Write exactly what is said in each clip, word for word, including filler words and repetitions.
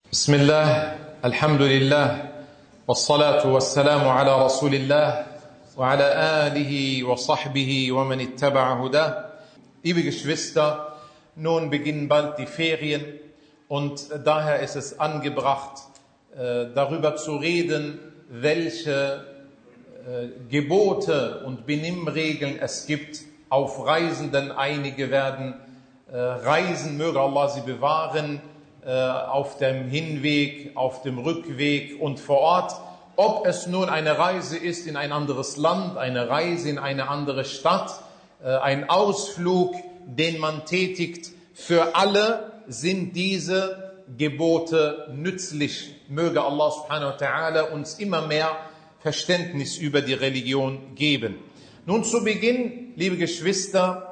بسم الله الحمد لله والصلاة والسلام على رسول الله وعلى آله وصحبه ومن اتبع هداه. Liebe Geschwister, nun beginnen bald die Ferien und daher ist es angebracht, darüber zu reden, welche Gebote und Benimmregeln es gibt auf Reisenden. Einige werden reisen, möge Allah sie bewahren, auf dem Hinweg, auf dem Rückweg und vor Ort. Ob es nun eine Reise ist in ein anderes Land, eine Reise in eine andere Stadt, ein Ausflug, den man tätigt, für alle sind diese Gebote nützlich. Möge Allah subhanahu wa ta'ala uns immer mehr Verständnis über die Religion geben. Nun zu Beginn, liebe Geschwister,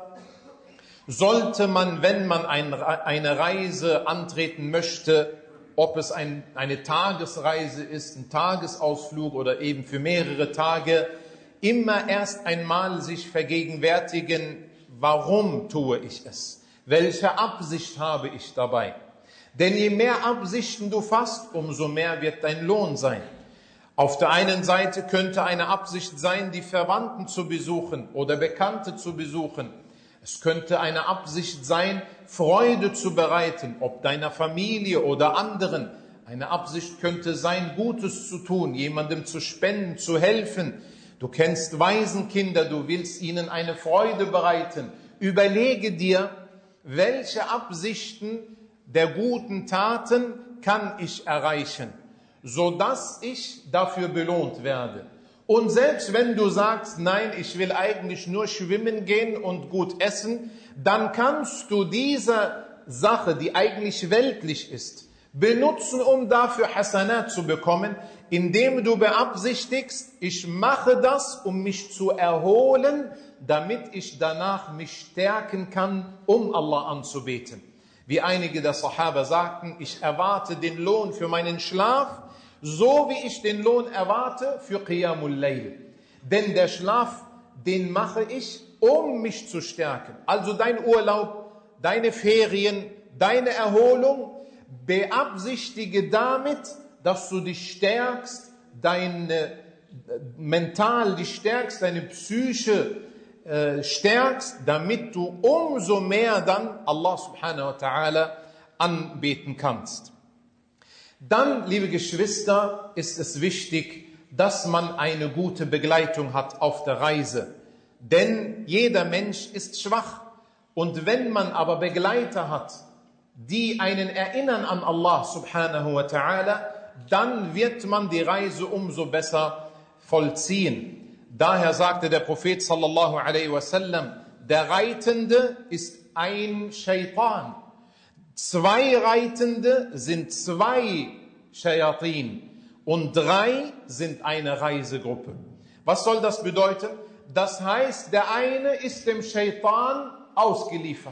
sollte man, wenn man eine Reise antreten möchte, ob es ein, eine Tagesreise ist, ein Tagesausflug oder eben für mehrere Tage, immer erst einmal sich vergegenwärtigen, warum tue ich es? Welche Absicht habe ich dabei? Denn je mehr Absichten du fasst, umso mehr wird dein Lohn sein. Auf der einen Seite könnte eine Absicht sein, die Verwandten zu besuchen oder Bekannte zu besuchen. Es könnte eine Absicht sein, Freude zu bereiten, ob deiner Familie oder anderen. Eine Absicht könnte sein, Gutes zu tun, jemandem zu spenden, zu helfen. Du kennst Waisenkinder, du willst ihnen eine Freude bereiten. Überlege dir, welche Absichten der guten Taten kann ich erreichen, sodass ich dafür belohnt werde. Und selbst wenn du sagst, nein, ich will eigentlich nur schwimmen gehen und gut essen, dann kannst du diese Sache, die eigentlich weltlich ist, benutzen, um dafür Hasanat zu bekommen, indem du beabsichtigst, ich mache das, um mich zu erholen, damit ich danach mich stärken kann, um Allah anzubeten. Wie einige der Sahaba sagten, ich erwarte den Lohn für meinen Schlaf, so wie ich den Lohn erwarte für Qiyamul Layl. Denn der Schlaf, den mache ich, um mich zu stärken. Also dein Urlaub, deine Ferien, deine Erholung, beabsichtige damit, dass du dich stärkst, deine mental dich stärkst, deine Psyche äh, stärkst, damit du umso mehr dann Allah subhanahu wa ta'ala anbeten kannst. Dann, liebe Geschwister, ist es wichtig, dass man eine gute Begleitung hat auf der Reise. Denn jeder Mensch ist schwach. Und wenn man aber Begleiter hat, die einen erinnern an Allah subhanahu wa ta'ala, dann wird man die Reise umso besser vollziehen. Daher sagte der Prophet sallallahu alaihi wasallam, der Reitende ist ein Shaitan. Zwei Reitende sind zwei Shayatin und drei sind eine Reisegruppe. Was soll das bedeuten? Das heißt, der eine ist dem Shaitan ausgeliefert.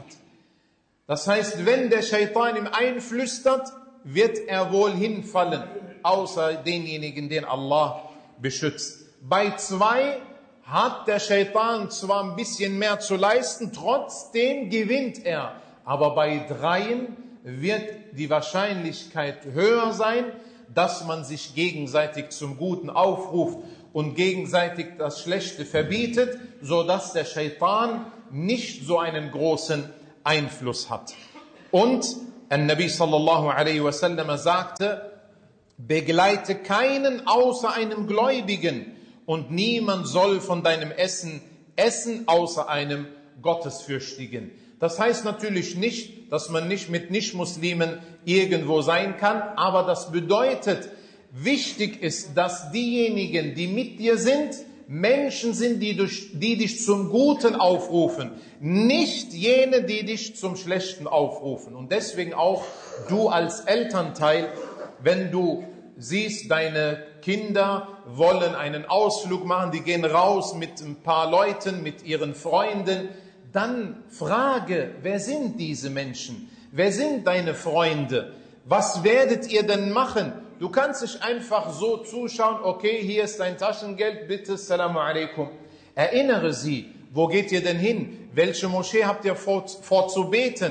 Das heißt, wenn der Shaitan ihm einflüstert, wird er wohl hinfallen, außer denjenigen, den Allah beschützt. Bei zwei hat der Shaitan zwar ein bisschen mehr zu leisten, trotzdem gewinnt er. Aber bei dreien wird die Wahrscheinlichkeit höher sein, dass man sich gegenseitig zum Guten aufruft und gegenseitig das Schlechte verbietet, so dass der Shaitan nicht so einen großen Einfluss hat. Und An-Nabi sallallahu alaihi wasallam sagte, begleite keinen außer einem Gläubigen und niemand soll von deinem Essen essen außer einem Gottesfürchtigen. Das heißt natürlich nicht, dass man nicht mit Nicht-Muslimen irgendwo sein kann, aber das bedeutet, wichtig ist, dass diejenigen, die mit dir sind, Menschen sind, die, durch, die dich zum Guten aufrufen, nicht jene, die dich zum Schlechten aufrufen. Und deswegen auch du als Elternteil, wenn du siehst, deine Kinder wollen einen Ausflug machen, die gehen raus mit ein paar Leuten, mit ihren Freunden, dann frage, wer sind diese Menschen? Wer sind deine Freunde? Was werdet ihr denn machen? Du kannst nicht einfach so zuschauen, okay, hier ist dein Taschengeld, bitte, Assalamu alaikum. Erinnere sie, wo geht ihr denn hin? Welche Moschee habt ihr vor, vor zu beten?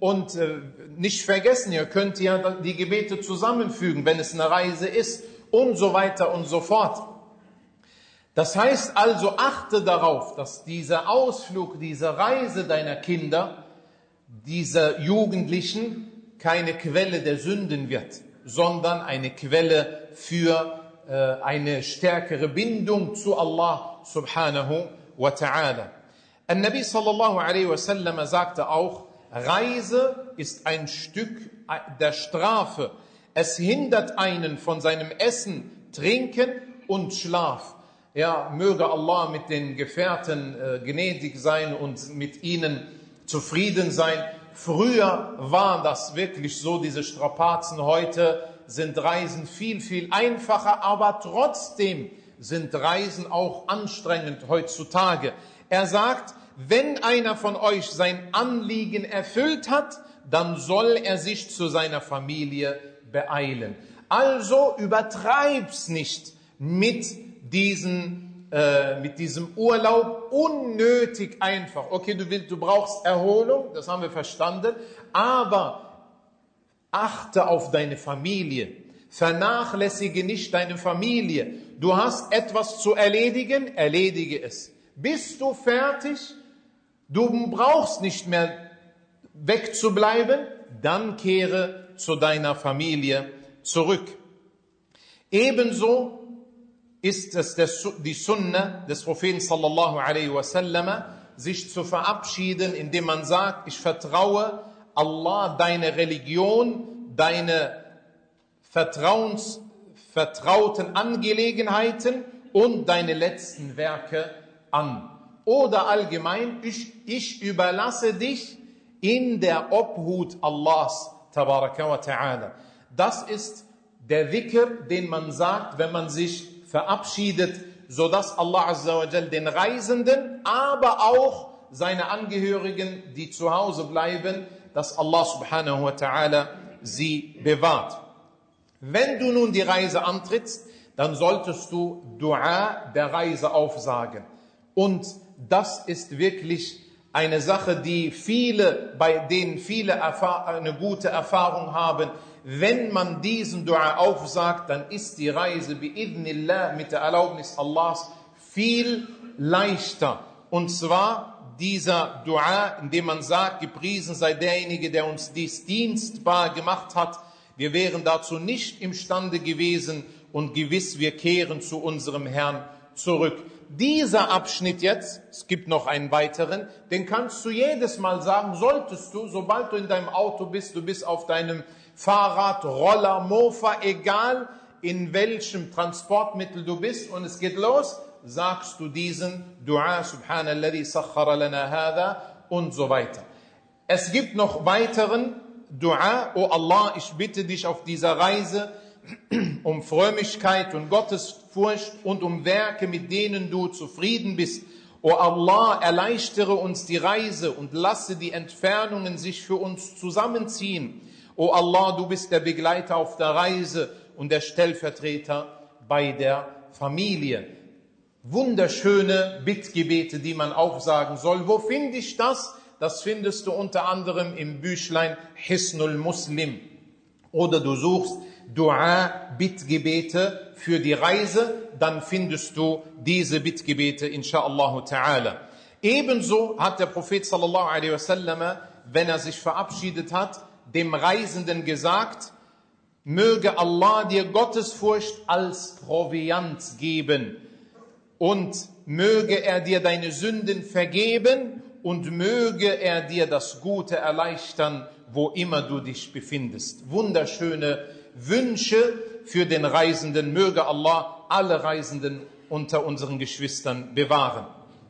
Und äh, nicht vergessen, ihr könnt ja die Gebete zusammenfügen, wenn es eine Reise ist und so weiter und so fort. Das heißt also, achte darauf, dass dieser Ausflug, diese Reise deiner Kinder, dieser Jugendlichen, keine Quelle der Sünden wird, sondern eine Quelle für äh, eine stärkere Bindung zu Allah subhanahu wa ta'ala. An-Nabi sallallahu alaihi wasallam sagte auch, Reise ist ein Stück der Strafe. Es hindert einen von seinem Essen, Trinken und Schlaf. Ja, möge Allah mit den Gefährten äh, gnädig sein und mit ihnen zufrieden sein. Früher war das wirklich so, diese Strapazen. Heute sind Reisen viel, viel einfacher, aber trotzdem sind Reisen auch anstrengend heutzutage. Er sagt, wenn einer von euch sein Anliegen erfüllt hat, dann soll er sich zu seiner Familie beeilen. Also übertreib's nicht mit diesen, äh, mit diesem Urlaub, unnötig einfach. Okay, du willst, du brauchst Erholung, das haben wir verstanden, aber achte auf deine Familie. Vernachlässige nicht deine Familie. Du hast etwas zu erledigen, erledige es. Bist du fertig? Du brauchst nicht mehr wegzubleiben, dann kehre zu deiner Familie zurück. Ebenso ist es die Sunna des Propheten sallallahu alaihi wasallam, sich zu verabschieden, indem man sagt, ich vertraue Allah, deine Religion, deine Vertrauens, vertrauten Angelegenheiten und deine letzten Werke an. Oder allgemein, ich, ich überlasse dich in der Obhut Allahs, tabaraka wa ta'ala. Das ist der Dhikr, den man sagt, wenn man sich verabschiedet, sodass Allah azza wa jal den Reisenden, aber auch seine Angehörigen, die zu Hause bleiben, dass Allah subhanahu wa ta'ala sie bewahrt. Wenn du nun die Reise antrittst, dann solltest du Dua der Reise aufsagen. Und das ist wirklich eine Sache, die viele, bei denen viele eine gute Erfahrung haben. Wenn man diesen Dua aufsagt, dann ist die Reise bi'idhnillah mit der Erlaubnis Allahs viel leichter. Und zwar dieser Dua, in dem man sagt, gepriesen sei derjenige, der uns dies dienstbar gemacht hat. Wir wären dazu nicht imstande gewesen und gewiss, wir kehren zu unserem Herrn zurück. Dieser Abschnitt jetzt, es gibt noch einen weiteren, den kannst du jedes Mal sagen, solltest du, sobald du in deinem Auto bist, du bist auf deinem Fahrrad, Roller, Mofa, egal in welchem Transportmittel du bist und es geht los, sagst du diesen Dua, Subhanalladhi sakhara lana hadha und so weiter. Es gibt noch weiteren Dua, O Allah, ich bitte dich auf dieser Reise um Frömmigkeit und Gottesfurcht und um Werke, mit denen du zufrieden bist. O Allah, erleichtere uns die Reise und lasse die Entfernungen sich für uns zusammenziehen. O Allah, du bist der Begleiter auf der Reise und der Stellvertreter bei der Familie. Wunderschöne Bittgebete, die man aufsagen soll. Wo finde ich das? Das findest du unter anderem im Büchlein Hisnul Muslim. Oder du suchst Dua, Bittgebete für die Reise, dann findest du diese Bittgebete, insha'Allah ta'ala. Ebenso hat der Prophet sallallahu alaihi wasallam, wenn er sich verabschiedet hat, dem Reisenden gesagt, möge Allah dir Gottesfurcht als Proviant geben und möge er dir deine Sünden vergeben und möge er dir das Gute erleichtern, wo immer du dich befindest. Wunderschöne Wünsche für den Reisenden. Möge Allah alle Reisenden unter unseren Geschwistern bewahren.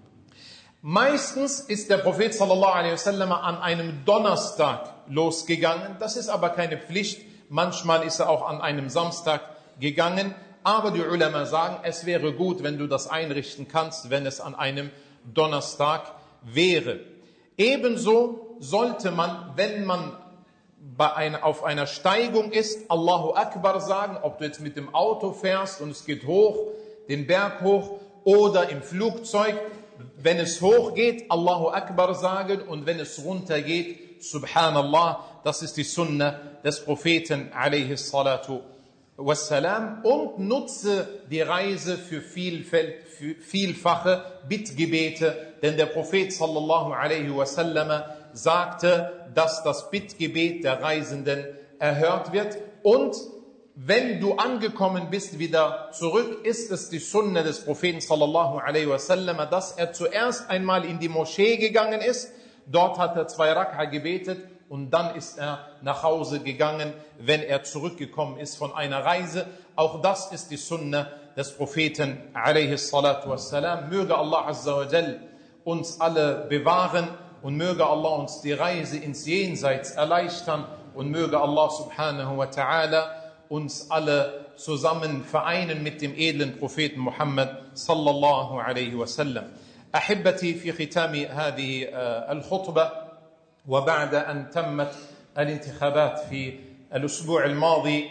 Meistens ist der Prophet sallallahu alaihi wasallam an einem Donnerstag losgegangen. Das ist aber keine Pflicht. Manchmal ist er auch an einem Samstag gegangen. Aber die Ulama sagen, es wäre gut, wenn du das einrichten kannst, wenn es an einem Donnerstag wäre. Ebenso sollte man, wenn man bei einer, auf einer Steigung ist, Allahu Akbar sagen, ob du jetzt mit dem Auto fährst und es geht hoch, den Berg hoch, oder im Flugzeug, wenn es hoch geht, Allahu Akbar sagen, und wenn es runter geht, Subhanallah, das ist die Sunna des Propheten alaihi salatu wassalam, und nutze die Reise für, vielfalt, für vielfache Bittgebete, denn der Prophet sallallahu alaihi wasallam sagte, dass das Bittgebet der Reisenden erhört wird, und wenn du angekommen bist wieder zurück, ist es die Sunna des Propheten sallallahu alaihi wasallam, dass er zuerst einmal in die Moschee gegangen ist, dort hat er zwei Rak'a gebetet und dann ist er nach Hause gegangen, wenn er zurückgekommen ist von einer Reise. Auch das ist die Sunna des Propheten alaihi salatu wassalam. Möge Allah azza wa jal uns alle bewahren und möge Allah uns die Reise ins Jenseits erleichtern und möge Allah subhanahu wa ta'ala uns alle zusammen vereinen mit dem edlen Propheten Muhammad sallallahu alaihi wasallam. أحبتي في ختام هذه الخطبة وبعد أن تمت الانتخابات في الأسبوع الماضي،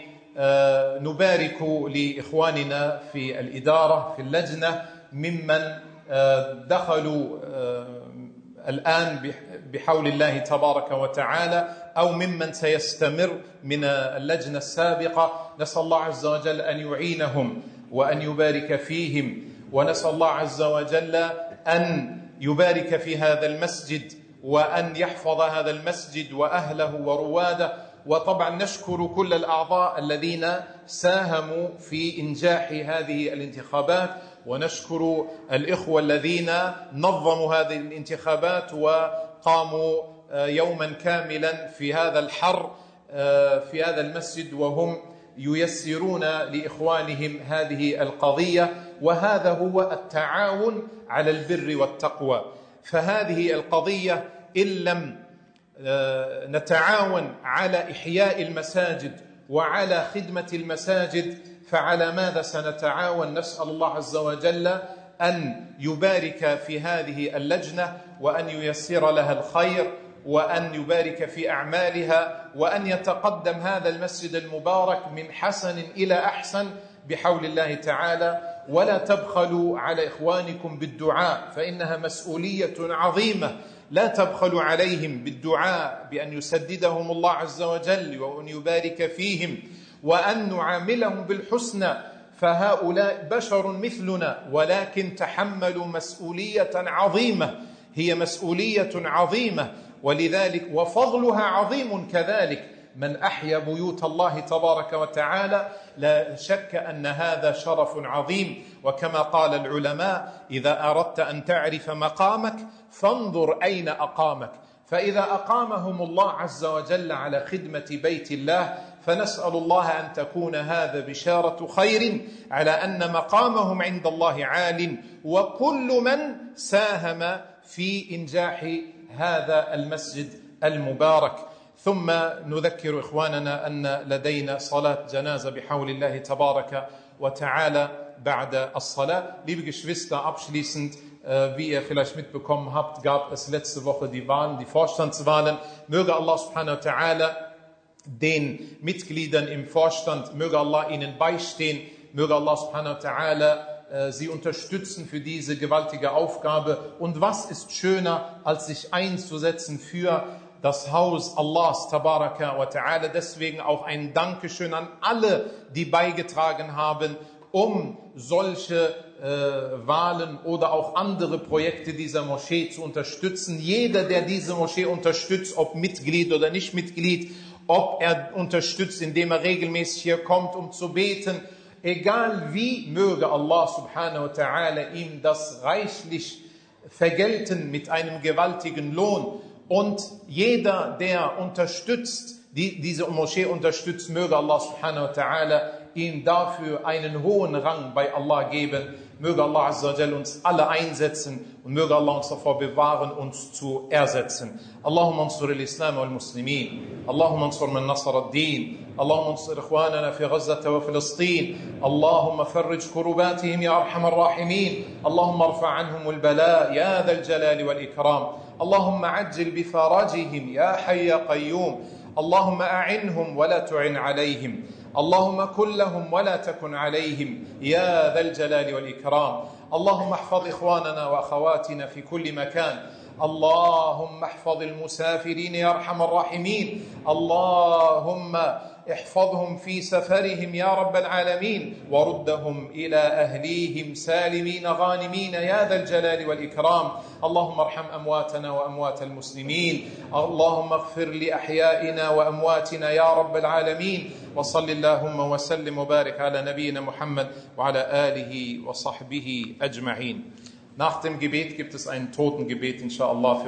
نبارك لإخواننا في الإدارة في اللجنة ممن دخلوا الآن بحول الله تبارك وتعالى أو ممن سيستمر من اللجنة السابقة. نسأل الله عز وجل أن يعينهم وأن يبارك فيهم، ونسأل الله عز وجل أن يبارك في هذا المسجد وأن يحفظ هذا المسجد وأهله ورواده. وطبعا نشكر كل الأعضاء الذين ساهموا في إنجاح هذه الانتخابات، ونشكر الإخوة الذين نظموا هذه الانتخابات وقاموا يوما كاملا في هذا الحر في هذا المسجد وهم ييسرون لإخوانهم هذه القضية. وهذا هو التعاون على البر والتقوى. فهذه القضية إن لم نتعاون على إحياء المساجد وعلى خدمة المساجد فعلى ماذا سنتعاون؟ نسأل الله عز وجل أن يبارك في هذه اللجنة وأن ييسر لها الخير وأن يبارك في أعمالها وأن يتقدم هذا المسجد المبارك من حسن إلى أحسن بحول الله تعالى. ولا تبخلوا على إخوانكم بالدعاء فإنها مسؤولية عظيمة. لا تبخلوا عليهم بالدعاء بأن يسددهم الله عز وجل وأن يبارك فيهم وأن نعاملهم بالحسنى، فهؤلاء بشر مثلنا ولكن تحملوا مسؤولية عظيمة، هي مسؤولية عظيمة، ولذلك وفضلها عظيم كذلك. من أحيا بيوت الله تبارك وتعالى لا شك أن هذا شرف عظيم. وكما قال العلماء: إذا أردت أن تعرف مقامك فانظر أين أقامك. فإذا أقامهم الله عز وجل على خدمة بيت الله فنسأل الله أن تكون هذا بشارة خير على أن مقامهم عند الله عال، وكل من ساهم في إنجاح هذا المسجد المبارك. ثم نذكر إخواننا أن لدينا صلاة جنازة بحول الله تبارك وتعالى بعد الصلاة. Liebe Geschwister, abschließend, wie ihr vielleicht mitbekommen habt, gab es letzte Woche die Wahlen, die Vorstandswahlen. Möge Allah subhanahu wa ta'ala den Mitgliedern im Vorstand, möge Allah ihnen beistehen, möge Allah subhanahu wa ta'ala sie unterstützen für diese gewaltige Aufgabe. Und was ist schöner, als sich einzusetzen für das Haus Allahs tabaraka wa ta'ala. Deswegen auch ein Dankeschön an alle, die beigetragen haben, um solche äh, Wahlen oder auch andere Projekte dieser Moschee zu unterstützen. Jeder, der diese Moschee unterstützt, ob Mitglied oder nicht Mitglied, ob er unterstützt, indem er regelmäßig hier kommt, um zu beten, egal wie, möge Allah subhanahu wa ta'ala ihm das reichlich vergelten mit einem gewaltigen Lohn. Und jeder, der unterstützt, die diese Moschee unterstützt, möge Allah subhanahu wa ta'ala ihm dafür einen hohen Rang bei Allah geben. Möge Allah azza wa jalla uns alle einsetzen und möge Allah uns davor bewahren, uns zu ersetzen. Allahumma ansur al-Islam wal-Muslimin. Allahumma ansur man nasar ad-Din. Allahumma ansur ikhwanana fi Gaza wa Filistin. Allahumma farrij kurubatihim ya arhamar rahimin. Allahumma arfa' anhum al-bala ya dhal jalali wal-ikram. اللهم عجل بفرجهم يا حي يا قيوم. اللهم أعنهم ولا تعن عليهم. اللهم كن لهم ولا تكن عليهم يا ذا الجلال والإكرام. اللهم احفظ إخواننا وأخواتنا في كل مكان. اللهم احفظ المسافرين يا أرحم الراحمين. اللهم احفظهم في سفرهم يا رب العالمين، وردهم إلى أهليهم سالمين غانمين يا ذا الجلال والإكرام. اللهم ارحم أمواتنا وأموات المسلمين. اللهم اغفر لأحيائنا وأمواتنا يا رب العالمين. وصل اللهم وسلم وبارك على نبينا Muhammad وعلى آله وصحبه أجمعين. Nach dem Gebet gibt es ein Totengebet, inshallah.